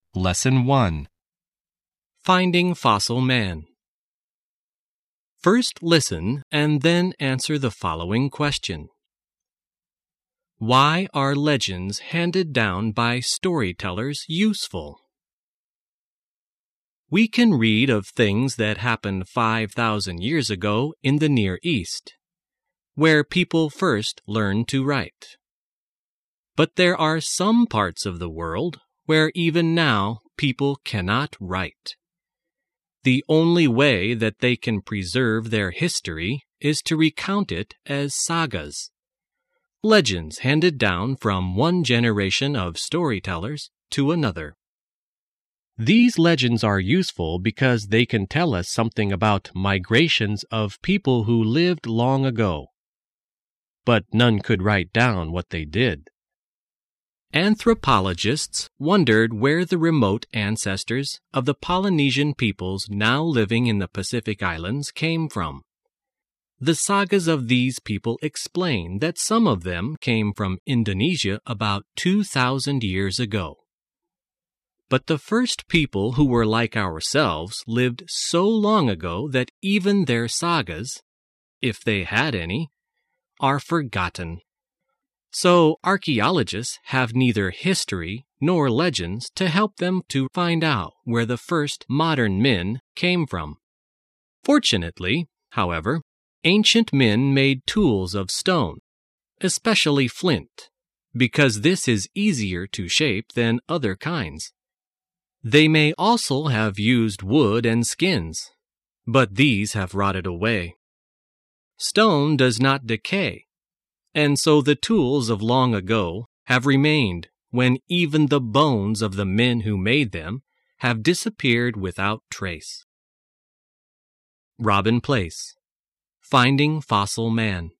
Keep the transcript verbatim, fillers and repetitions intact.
Lesson one. Finding Fossil Man. First listen and then answer the following question. Why are legends handed down by storytellers useful? We can read of things that happened five thousand years ago in the Near East, where people first learned to write. But there are some parts of the world where even now people cannot write. The only way that they can preserve their history is to recount it as sagas, legends handed down from one generation of storytellers to another. These legends are useful because they can tell us something about migrations of people who lived long ago, but none could write down what they did. Anthropologists wondered where the remote ancestors of the Polynesian peoples now living in the Pacific Islands came from. The sagas of these people explain that some of them came from Indonesia about two thousand years ago. But the first people who were like ourselves lived so long ago that even their sagas, if they had any, are forgotten. So archaeologists have neither history nor legends to help them to find out where the first modern men came from. Fortunately, however, ancient men made tools of stone, especially flint, because this is easier to shape than other kinds. They may also have used wood and skins, but these have rotted away. Stone does not decay, and so the tools of long ago have remained when even the bones of the men who made them have disappeared without trace. Robin Place, Finding Fossil Man.